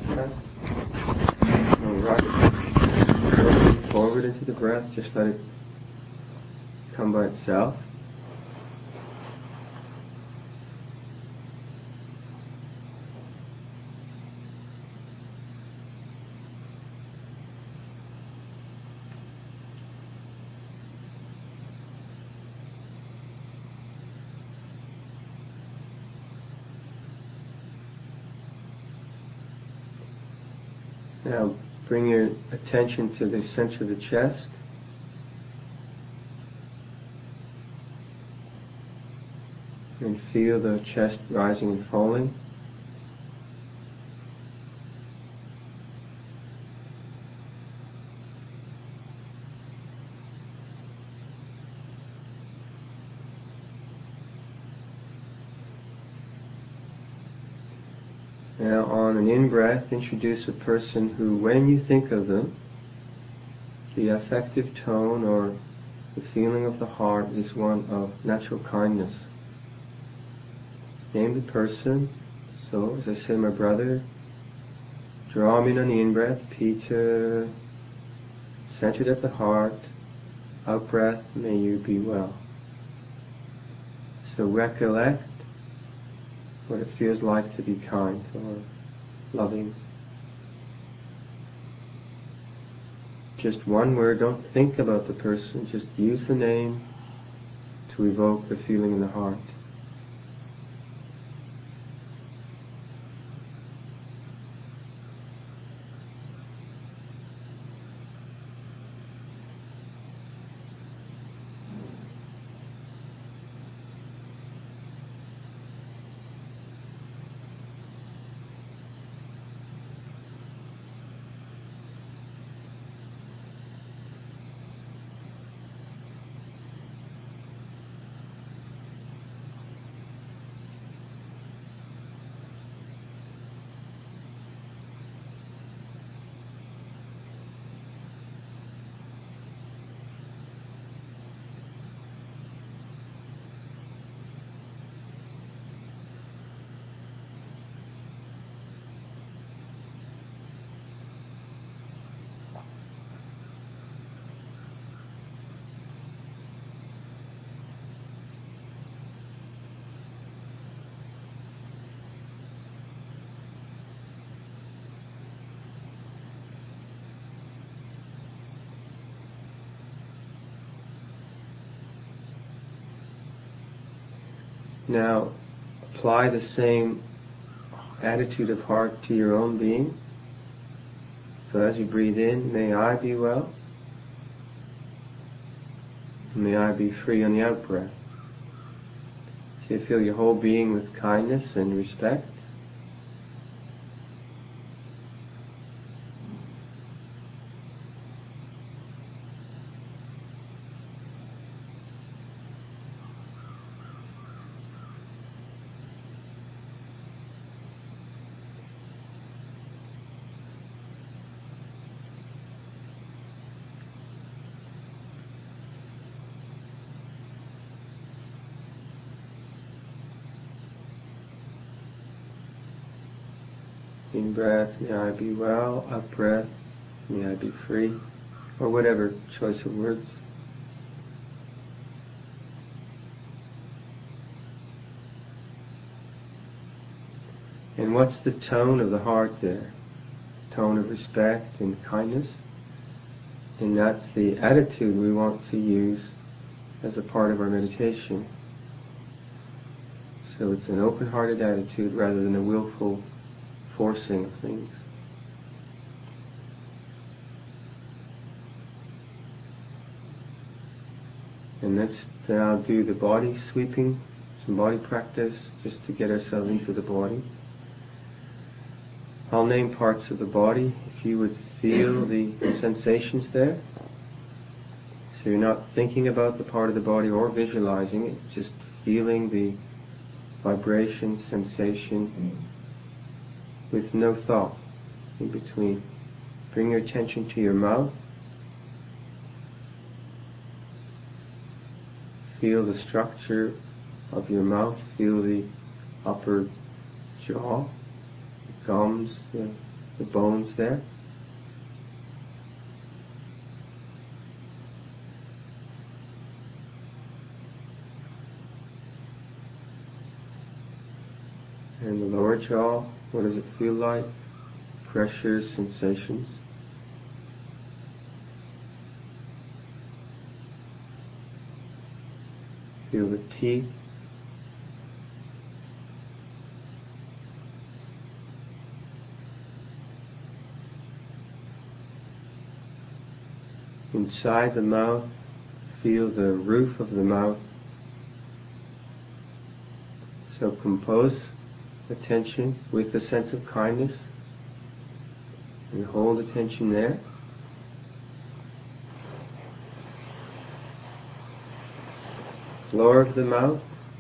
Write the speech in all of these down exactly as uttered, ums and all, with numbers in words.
Okay. All right. Moving forward into the breath, just let it come by itself. Now bring your attention to the center of the chest. And feel the chest rising and falling. Now on an in-breath, introduce a person who, when you think of them, the affective tone or the feeling of the heart is one of natural kindness. Name the person. So, as I say, my brother, draw him in on the in-breath, Peter, centered at the heart, out-breath, may you be well. So recollect what it feels like to be kind or loving. Just one word, don't think about the person, just use the name to evoke the feeling in the heart. Now, apply the same attitude of heart to your own being. So as you breathe in, may I be well. May I be free on the out-breath. So you fill your whole being with kindness and respect. In breath, may I be well. Out breath, may I be free. Or whatever choice of words. And what's the tone of the heart there? Tone of respect and kindness. And that's the attitude we want to use as a part of our meditation. So it's an open-hearted attitude rather than a willful forcing of things. And let's now do the body sweeping, some body practice, just to get ourselves into the body. I'll name parts of the body. If you would feel the sensations there. So you're not thinking about the part of the body or visualizing it, just feeling the vibration, sensation, with no thought in between. Bring your attention to your mouth. Feel the structure of your mouth. Feel the upper jaw, the gums, the the bones there. And the lower jaw, what does it feel like? Pressures, sensations. Feel the teeth. Inside the mouth, feel the roof of the mouth. So compose attention with a sense of kindness and hold attention there. Floor of the mouth.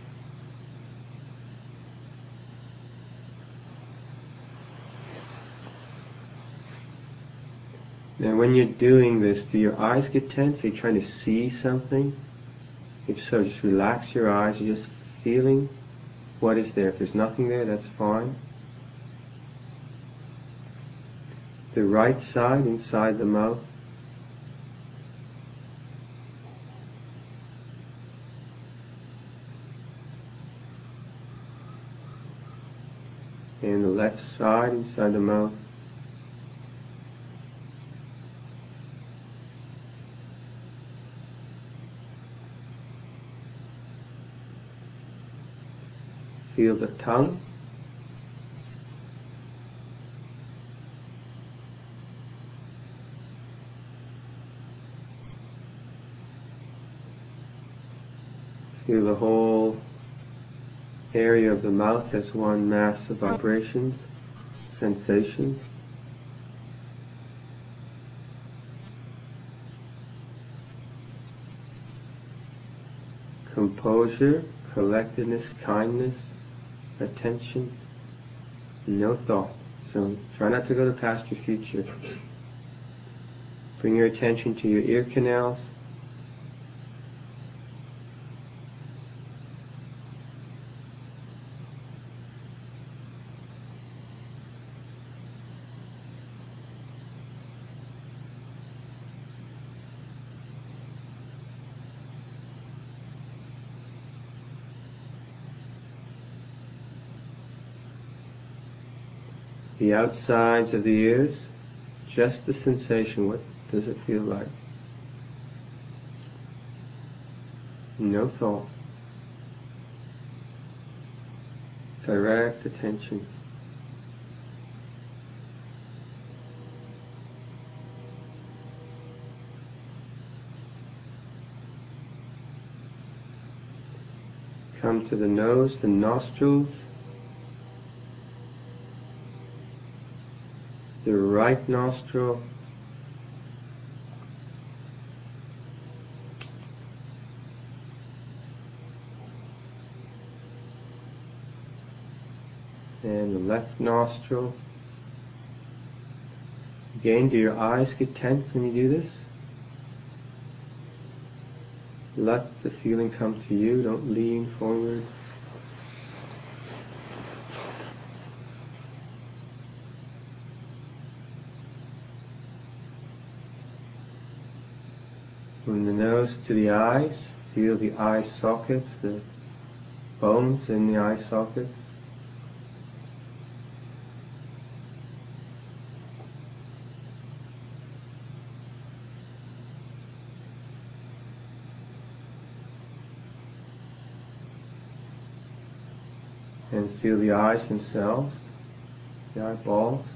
Now when you're doing this, do your eyes get tense? Are you trying to see something? If so, just relax your eyes. You're just feeling what is there. If there's nothing there, that's fine. The right side inside the mouth. And the left side inside the mouth. Feel the tongue. Feel the whole area of the mouth as one mass of vibrations, sensations. Composure, collectedness, kindness, attention, no thought. So try not to go to past or future. Bring your attention to your ear canals. The outsides of the ears, just the sensation. What does it feel like? No thought. Direct attention. Come to the nose, the nostrils. The right nostril, and the left nostril. Again, do your eyes get tense when you do this? Let the feeling come to you, don't lean forward. From the nose to the eyes, feel the eye sockets, the bones in the eye sockets. And feel the eyes themselves, the eyeballs.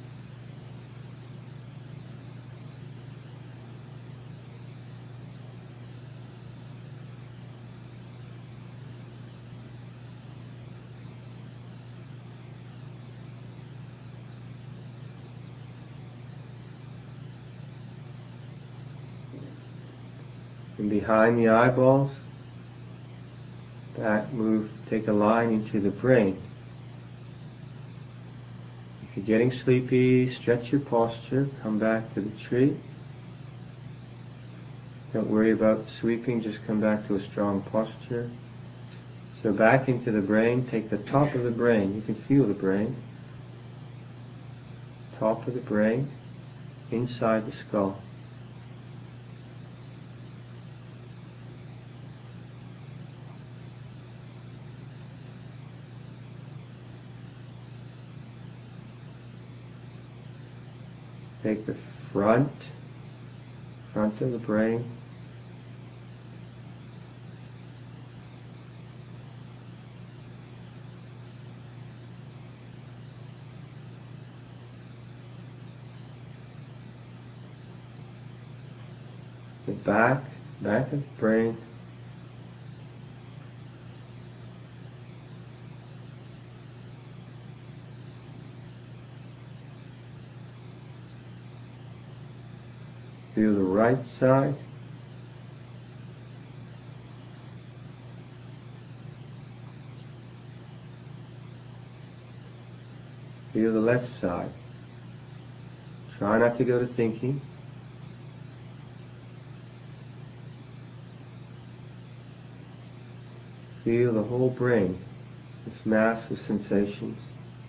And behind the eyeballs, back, move, take a line into the brain. If you're getting sleepy, stretch your posture, come back to the tree. Don't worry about sweeping, just come back to a strong posture. So back into the brain, take the top of the brain, you can feel the brain. top of the brain, inside the skull. Take the front, front of the brain, the back, back of the brain, feel the right side, feel the left side. Try not to go to thinking. Feel the whole brain, this mass of sensations.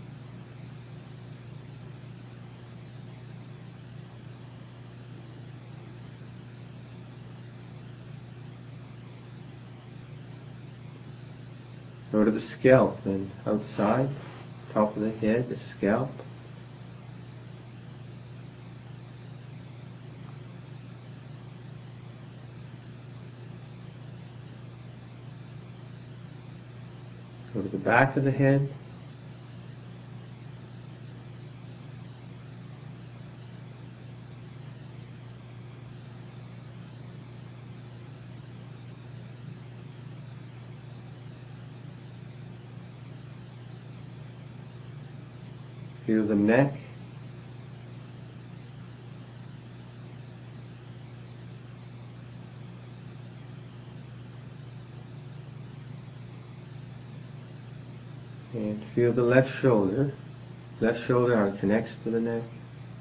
Go to the scalp then, outside, top of the head, the scalp. Go to the back of the head. Feel the neck. And feel the left shoulder. Left shoulder how it connects to the neck.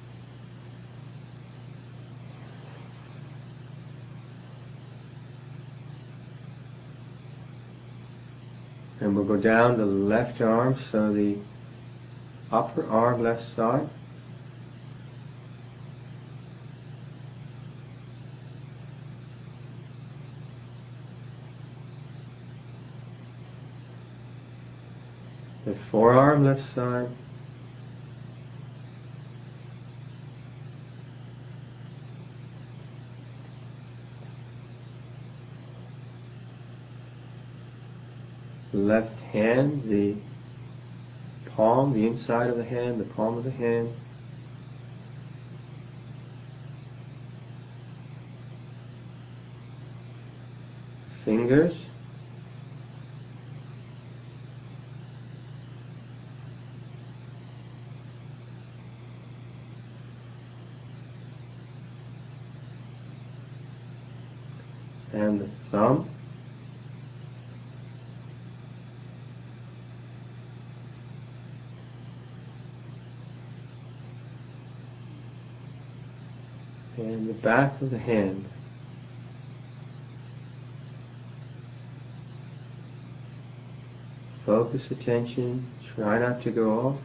And we'll go down the left arm, so the upper arm, left side. The forearm, left side. Left hand, the palm, the inside of the hand, the palm of the hand. Fingers. And the thumb. And the back of the hand. Focus attention, try not to go off.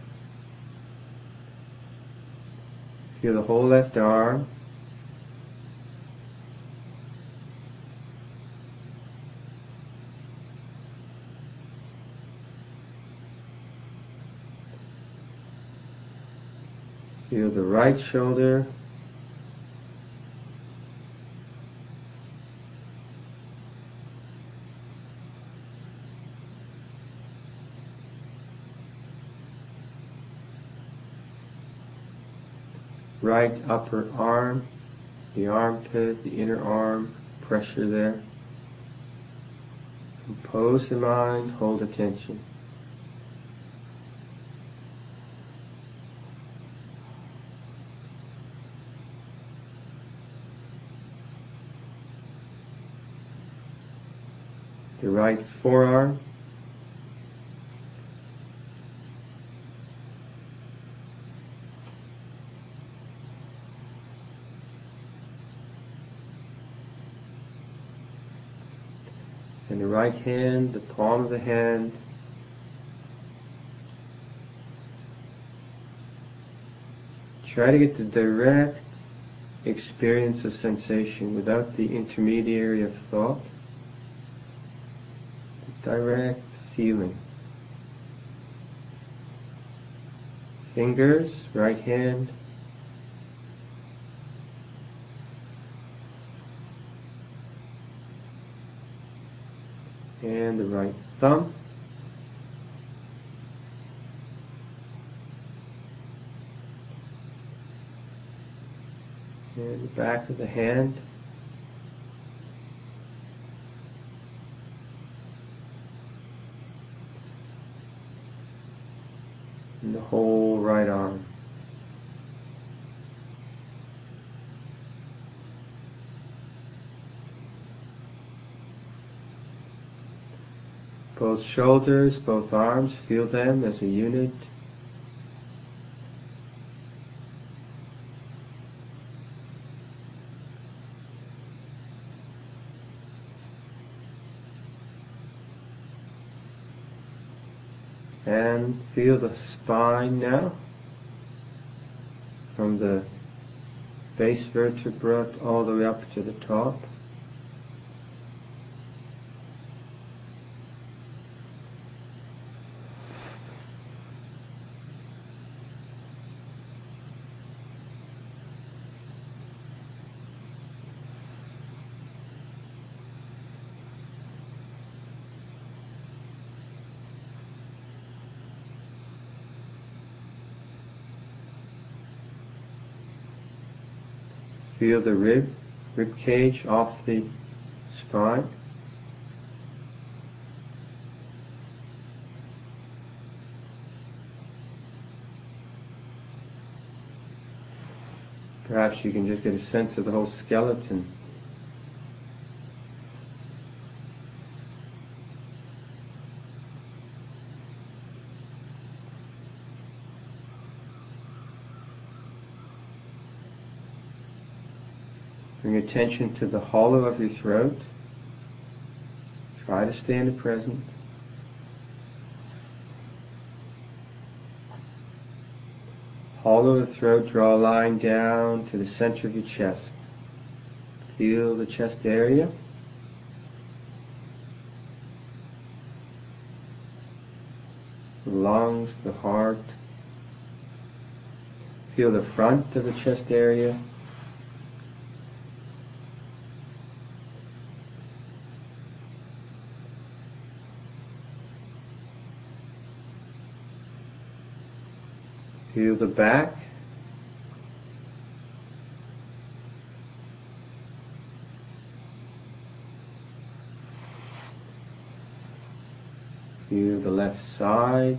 Feel the whole left arm. Feel the right shoulder. Right upper arm, the armpit, the inner arm, pressure there. Compose the mind, hold attention. The right forearm. And the right hand, the palm of the hand. Try to get the direct experience of sensation without the intermediary of thought. Direct feeling. Fingers, right hand. And the right thumb. And the back of the hand. And the whole right arm. Both shoulders, both arms, feel them as a unit. And feel the spine now, from the base vertebra all the way up to the top. Feel the rib, rib cage off the spine. Perhaps you can just get a sense of the whole skeleton. Bring attention to the hollow of your throat. Try to stay in the present. Hollow of the throat, draw a line down to the center of your chest. Feel the chest area. The lungs, the heart. Feel the front of the chest area. Feel the back. Feel the left side.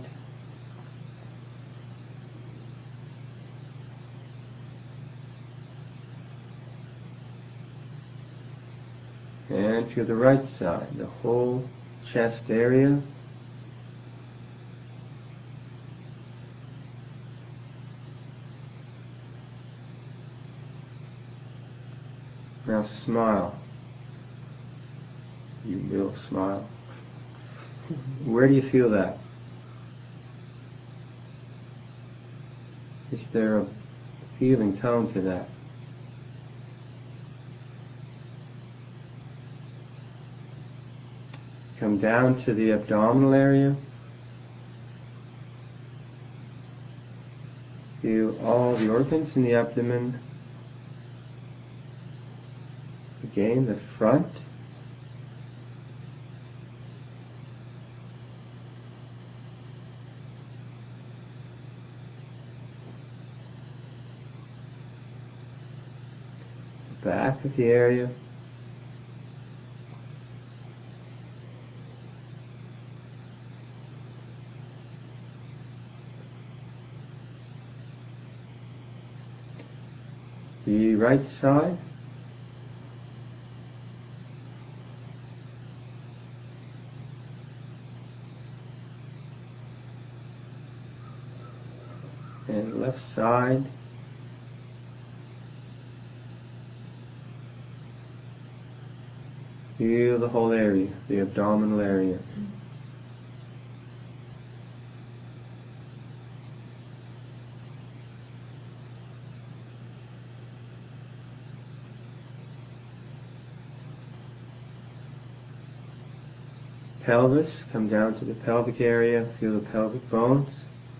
And feel the right side, the whole chest area. Now smile. You will smile. Where do you feel that? Is there a feeling tone to that? Come down to the abdominal area. Feel all the organs in the abdomen. Again, the front. The back of the area. The right side. And left side. Feel the whole area, the abdominal area. pelvis, come down to the pelvic area, feel the pelvic bones.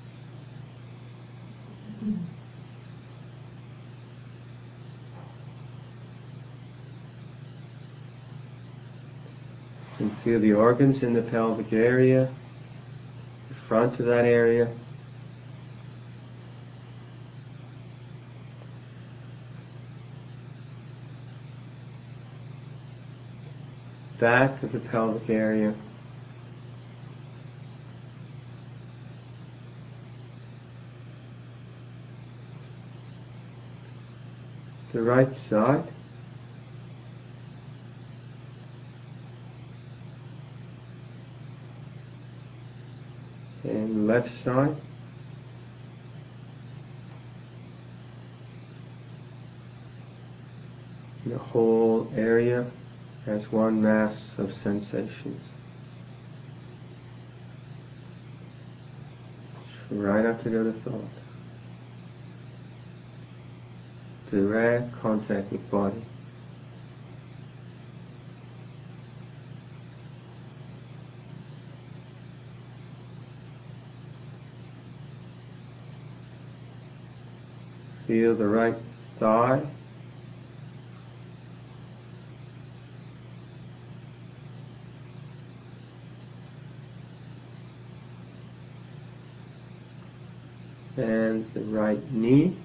And feel the organs in the pelvic area, the front of that area. Back of the pelvic area. The right side. And left side. The whole area as one mass of sensations. Try not to go to thought. Direct contact with body. Feel the right thigh. And the right knee.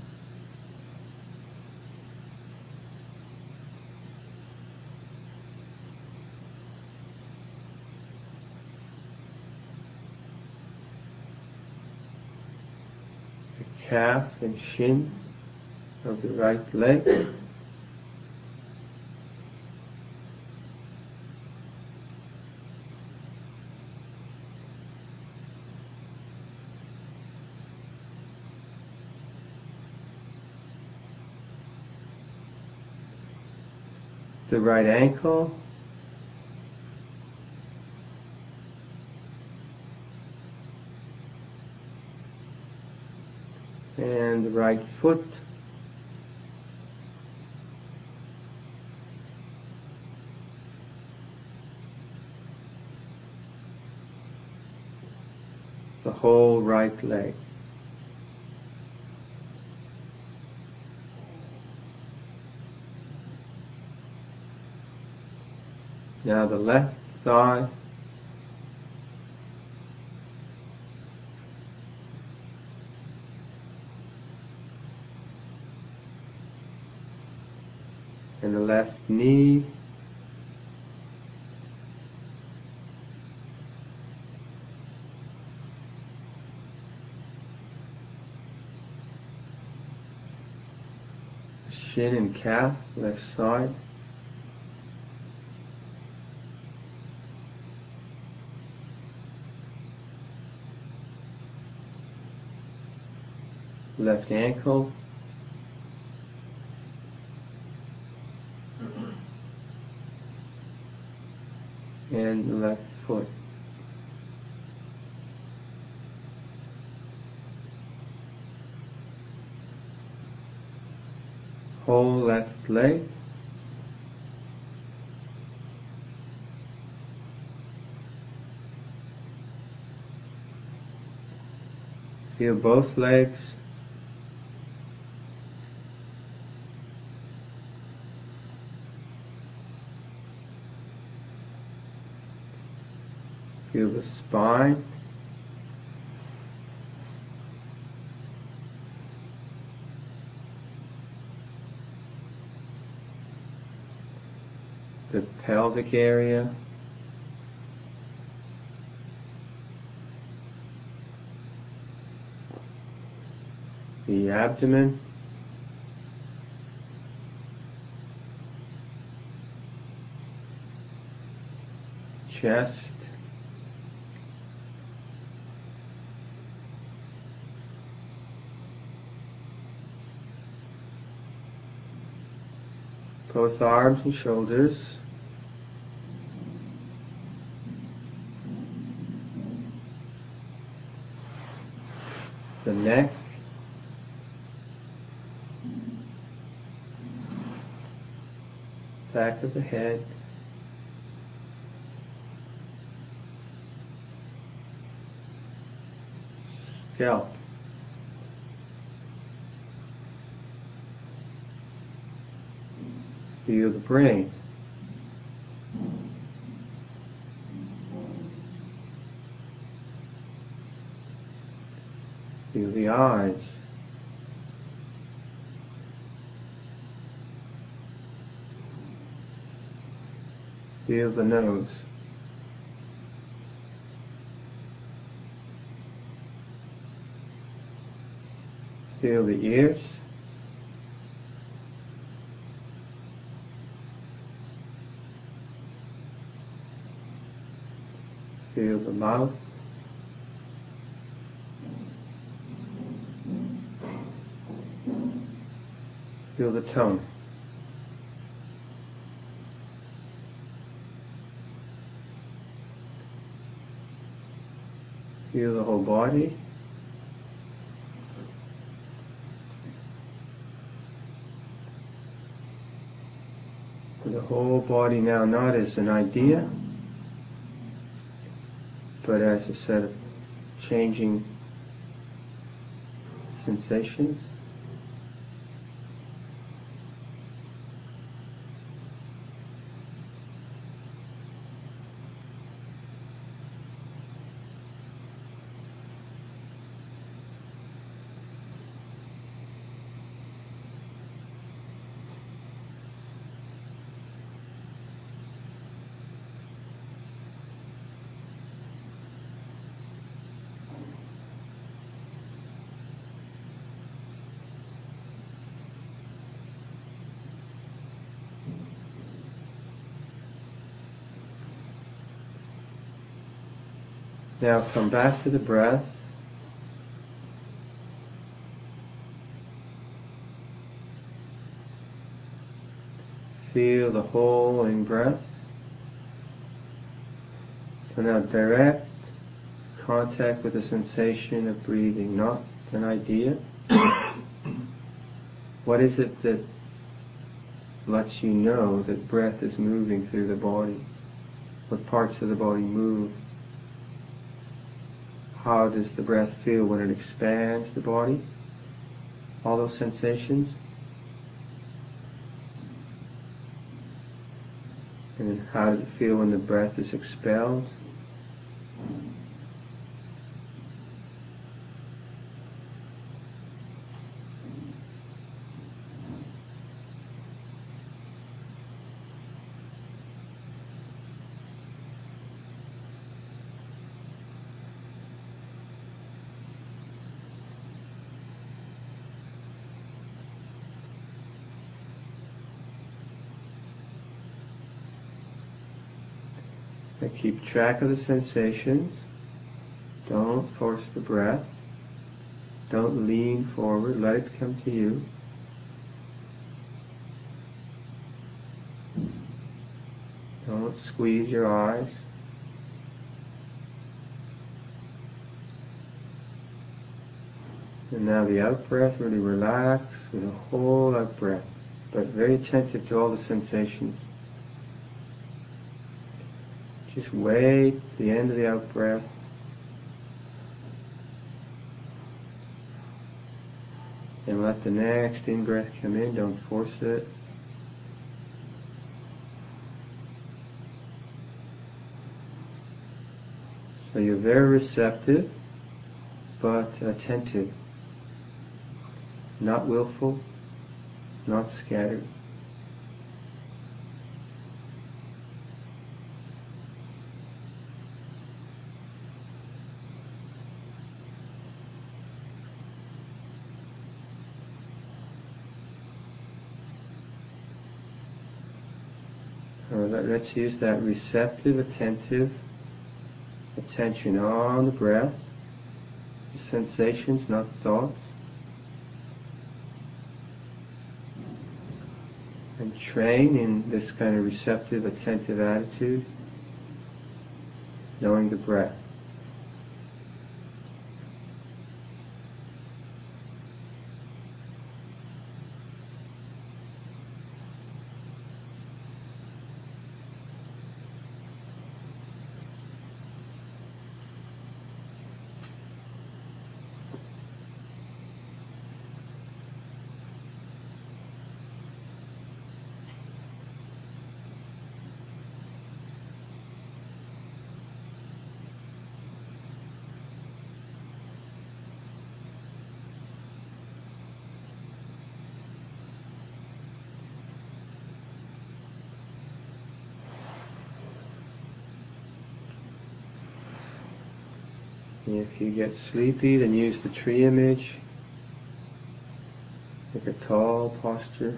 The calf and shin of the right leg. The right ankle. And the right foot. The whole right leg. Now the left thigh. And the left knee. Shin and calf, left side. Left ankle. And the left foot. Whole left leg. Feel both legs. Feel the spine. The pelvic area. The abdomen. Chest. Both arms and shoulders. The neck. Back of the head. scalp. Feel the brain. Feel the eyes. Feel the nose. Feel the ears. Feel the mouth. Feel the tongue. Feel the whole body. The whole body now not as an idea, but as a set of changing sensations. Now come back to the breath. Feel the whole in-breath. So now direct contact with the sensation of breathing, not an idea. What is it that lets you know that breath is moving through the body? What parts of the body move? How does the breath feel when it expands the body? All those sensations. And then how does it feel when the breath is expelled? And keep track of the sensations. Don't force the breath. Don't lean forward. Let it come to you. Don't squeeze your eyes. And now the out-breath, really relax with a whole out-breath, but very attentive to all the sensations. Just wait the end of the out-breath. And let the next in-breath come in, don't force it. So you're very receptive, but attentive. Not willful, not scattered. Let's use that receptive, attentive attention on the breath, the sensations, not thoughts. And train in this kind of receptive, attentive attitude, knowing the breath. If you get sleepy, then use the tree image. Make a tall posture.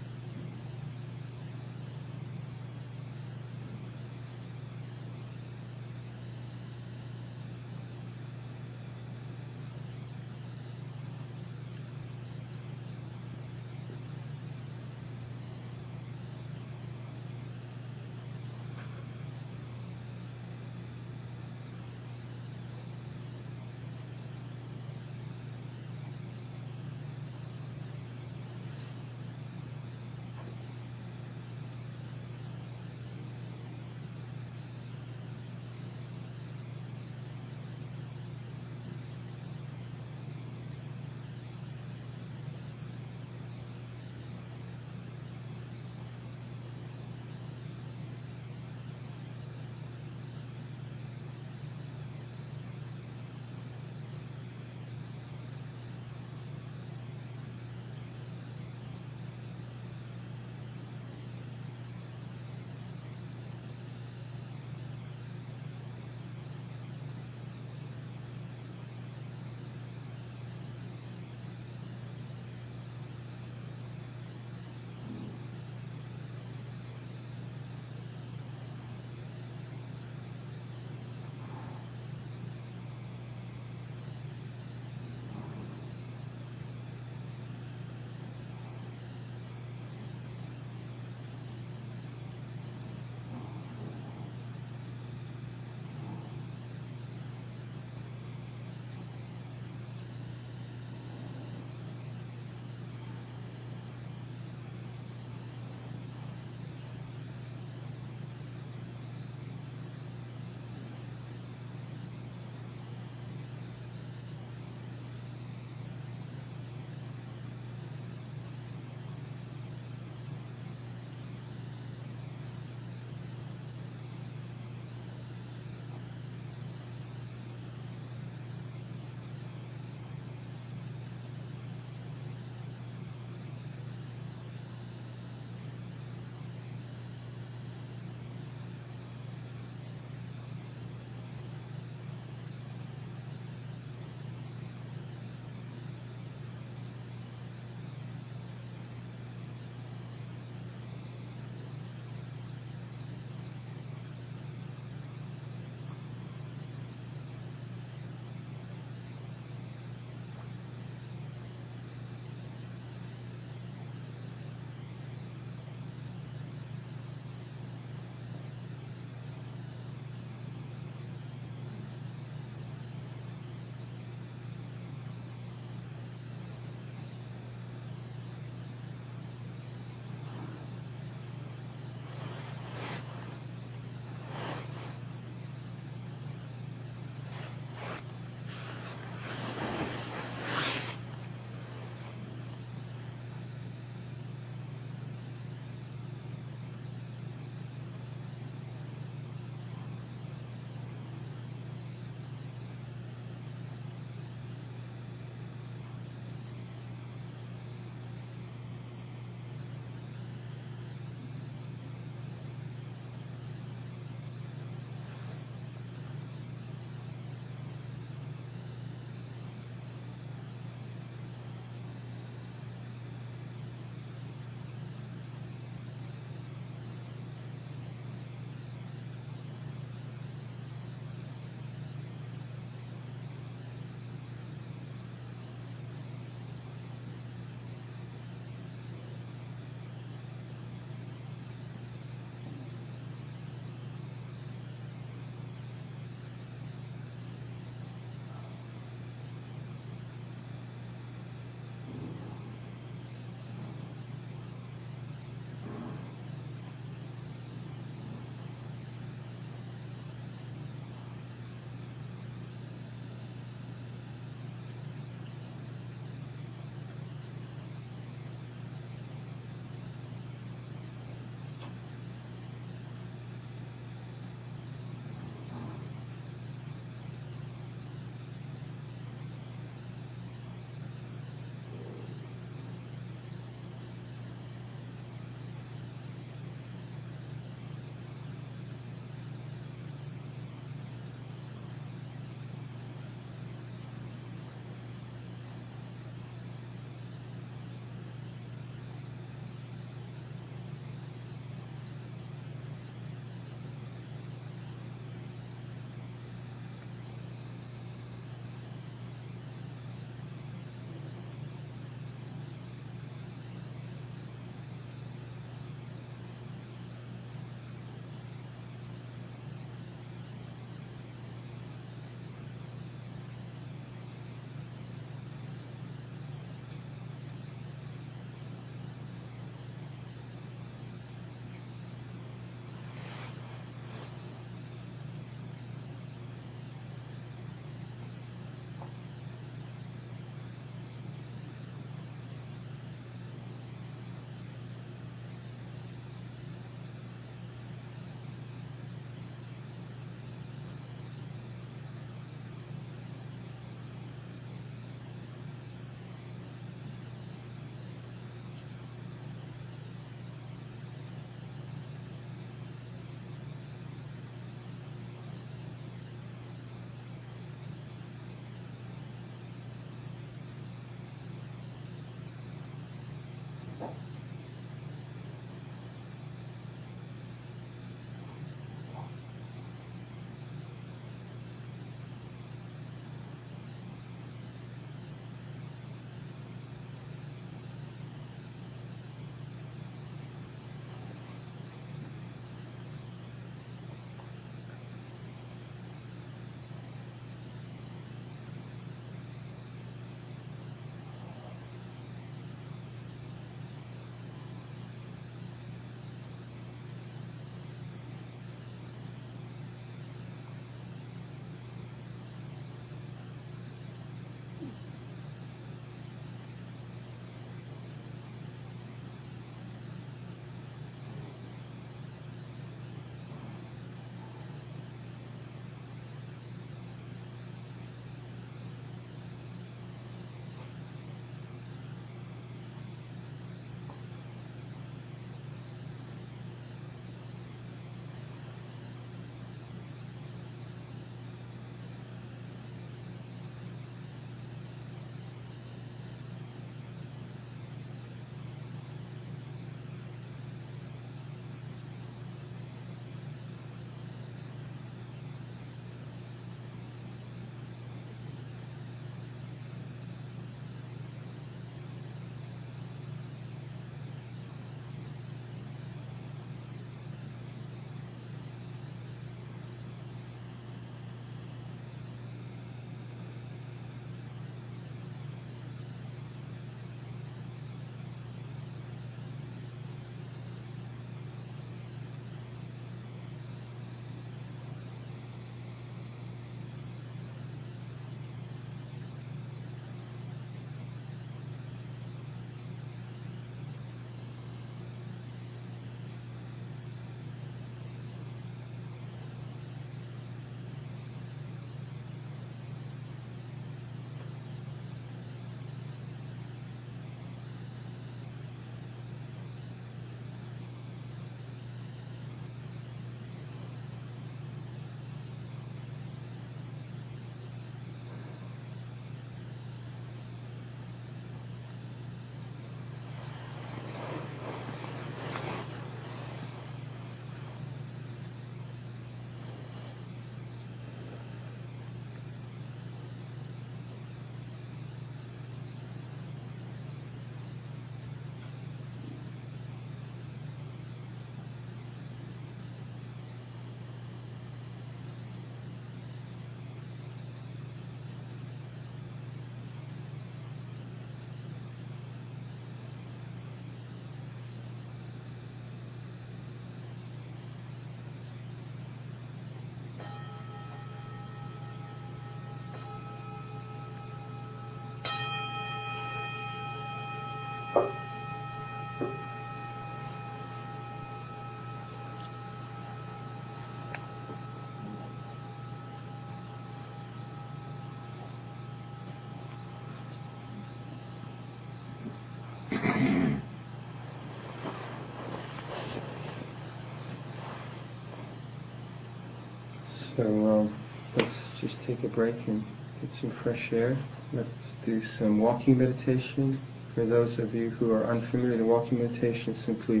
So um, let's just take a break and get some fresh air. Let's do some walking meditation. For those of you who are unfamiliar with walking meditation, simply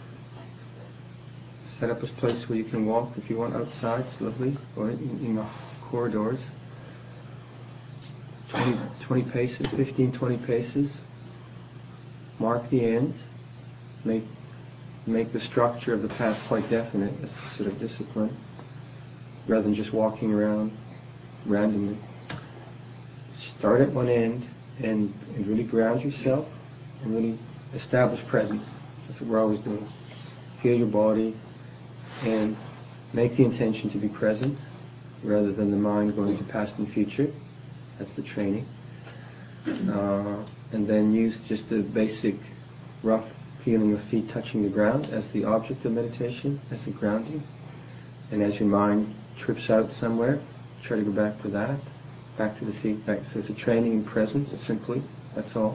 set up a place where you can walk. If you want outside, it's lovely, or in, in the corridors. twenty, twenty paces, fifteen, twenty paces. Mark the ends. Make make the structure of the path quite definite. That's sort of discipline, rather than just walking around randomly. Start at one end and, and really ground yourself and really establish presence. That's what we're always doing. Feel your body and make the intention to be present rather than the mind going to past and future. That's the training. Uh, and then use just the basic rough feeling of feet touching the ground as the object of meditation, as the grounding. And as your mind trips out somewhere, try to go back to that, back to the feet, back. So it's a training in presence, simply. That's all.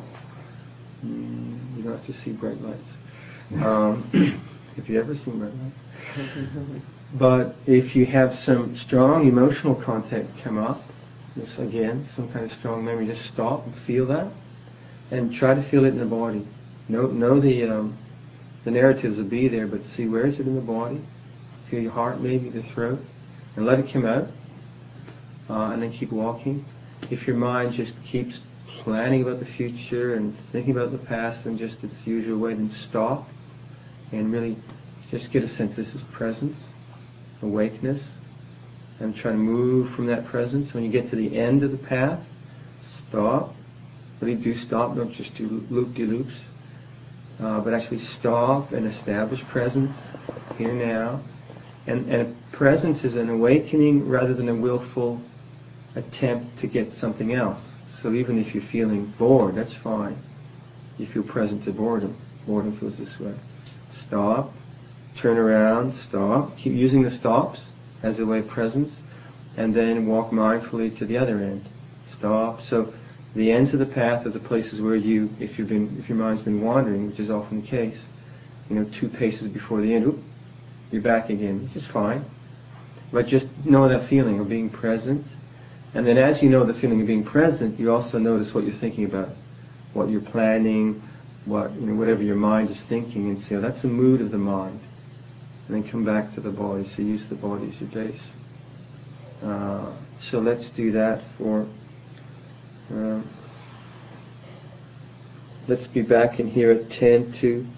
Mm, you don't have to see bright lights. Um, have you ever seen bright lights? But if you have some strong emotional content come up, this again, some kind of strong memory, just stop and feel that, and try to feel it in the body. Know, know the um, the narratives will be there, but see where is it in the body. Feel your heart, maybe the throat, and let it come out. Uh, and then keep walking. If your mind just keeps planning about the future and thinking about the past in just its usual way, then stop and really just get a sense. This is presence, awakeness, and try to move from that presence. When you get to the end of the path, stop. Really do stop. Don't just do loop-de-loops. Uh, but actually stop and establish presence here now. And, and presence is an awakening rather than a willful attempt to get something else. So even if you're feeling bored, that's fine. You feel present to boredom. Boredom feels this way. Stop. Turn around. Stop. Keep using the stops as a way of presence. And then walk mindfully to the other end. Stop. So the ends of the path are the places where you, if you've been, if your mind's been wandering, which is often the case, you know, two paces before the end, whoop, you're back again, which is fine. But just know that feeling of being present. And then as you know the feeling of being present, you also notice what you're thinking about, what you're planning, what, you know, whatever your mind is thinking, and say, oh, that's the mood of the mind. And then come back to the body. So use the body as your base. Uh, so let's do that for... Uh, let's be back in here at ten to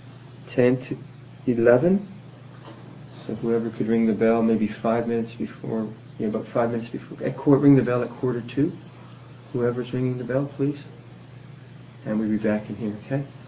eleven. So whoever could ring the bell, maybe five minutes before, yeah, about five minutes before. At quarter, ring the bell at quarter two. Whoever's ringing the bell, please. And we'll be back in here, okay?